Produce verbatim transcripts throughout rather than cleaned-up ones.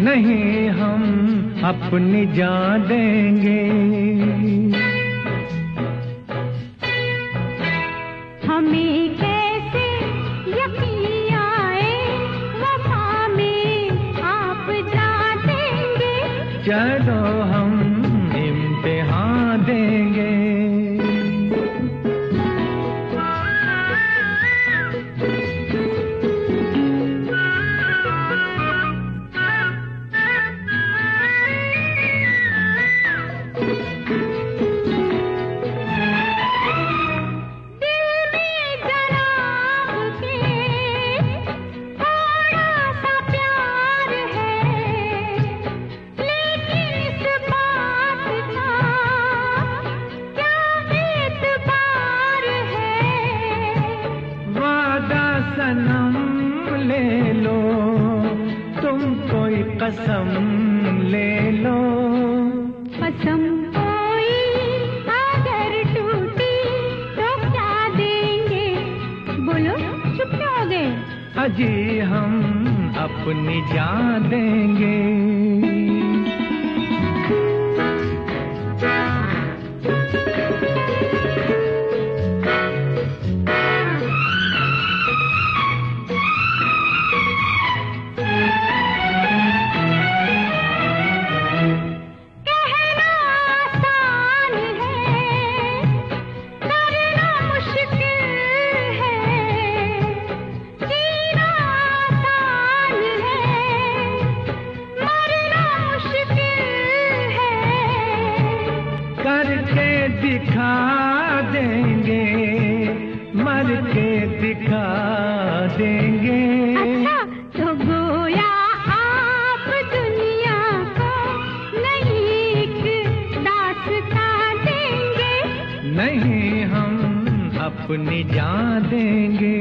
नहीं हम अपनी जान देंगे। हमें कैसे यकीन आए वफा में आप जान देंगे। चलो हम इम्तिहान देंगे। सनम ले लो तुम कोई कसम ले लो। कसम कोई अगर टूटी तो क्या देंगे, बोलो चुप क्यों हो गए। अजी हम अपनी जान देंगे। करके दिखा देंगे, मर के दिखा देंगे। अच्छा तो गोया आप दुनिया को नई एक दास्तां देंगे। नहीं हम अपनी जान देंगे।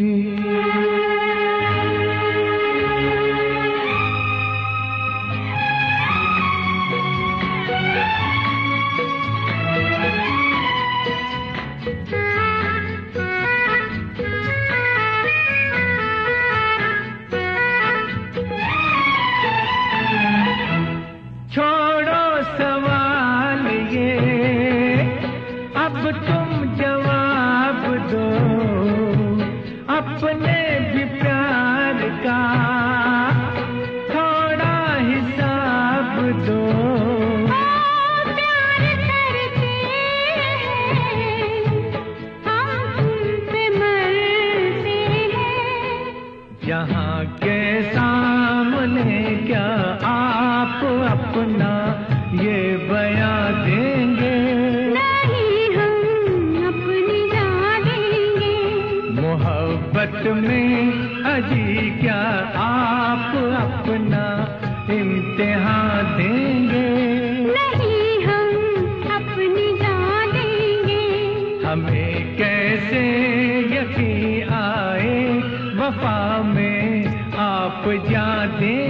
छोड़ो सवाल ये अब तुम जवाब दो, अपने भी प्यार का थोड़ा हिसाब दो। प्यार करते हैं हम तुम पे मरते हैं। यहाँ के सामने क्या आप अपना ये बयां देंगे। नहीं हम अपनी जान देंगे। मोहब्बत में अजी क्या आप अपना इम्तिहान देंगे। नहीं हम अपनी जान देंगे। हमें कैसे यकीन आए वफा में आप जान देंगे।